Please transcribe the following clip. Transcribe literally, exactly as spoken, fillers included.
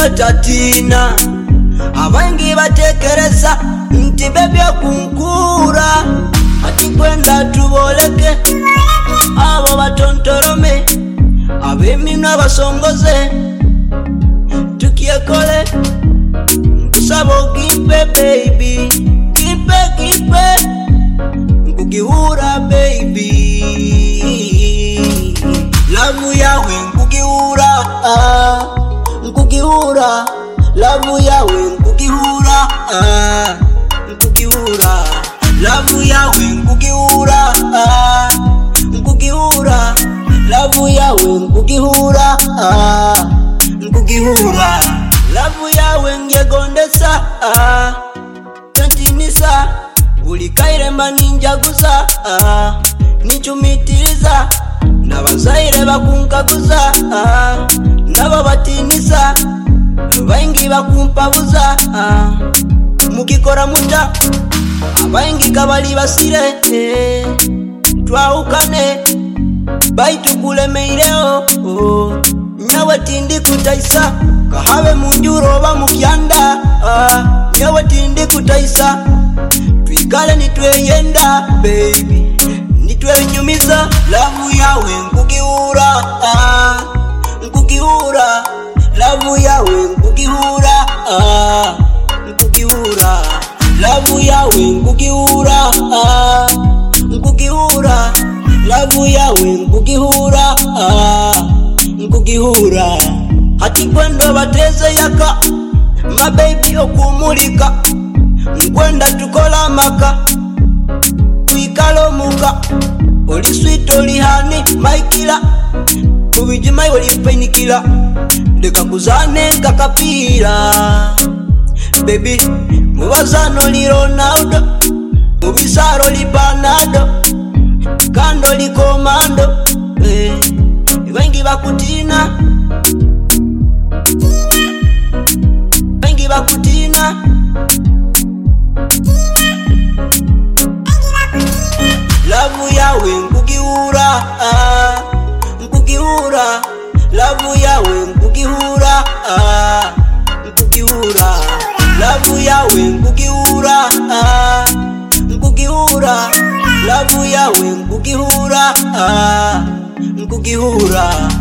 kwendo tatina abangi batekereza nti bebya kunkura ati kwenda tuboleke abo batontorome abemina basongoze tukiekole kusabo kipe baby kipe kipe nkugihura baby lavu yawe nkugihura ah, nkugihura lavu yawe nkugihura ah, nkugihura lavu yawe nkugihura ah, nkugihura lavu yawe nkugihura ah, nkugihura lavu yawe ngegondesa ah, kantinisa buli kairema ninjaguza ah, nichumitiriza nabazaire bakunkaguza ah, nabo batinisa baingi bakumpabuza ah, mukikora muta abaingi kabali basire eh, twaukane baitu kulemeireo oh, nyawe tindi kutaisa kahawe munjuro ba mukyanda ah, nyawe tindi kutaisa twikale nitweyenda baby nitwenyumiza lavu yawe nkugihura ah, nkugihura lavu yawe nkugihura ah, nkugihura lavu yawe nkugihura ah, nkugihura lavu yawe nkugihura ah, nkugihura hati kwendo bateze yaka my baby okumulika nkwenda tukola maka twikalomuka oli sweet oli hani maikila kubijima oli penikila leka kuzane kakapira baby mubazano li Ronaldo mubisaro li Panado kando li komando eh, wengi bakutina wengi bakutina lavu yawe nkugihura ah, nkugihura lavu yawe nkugihura ah, nkugihura lavu yawe nkugihura ah, nkugihura lavu yawe nkugihura ah, nkugihura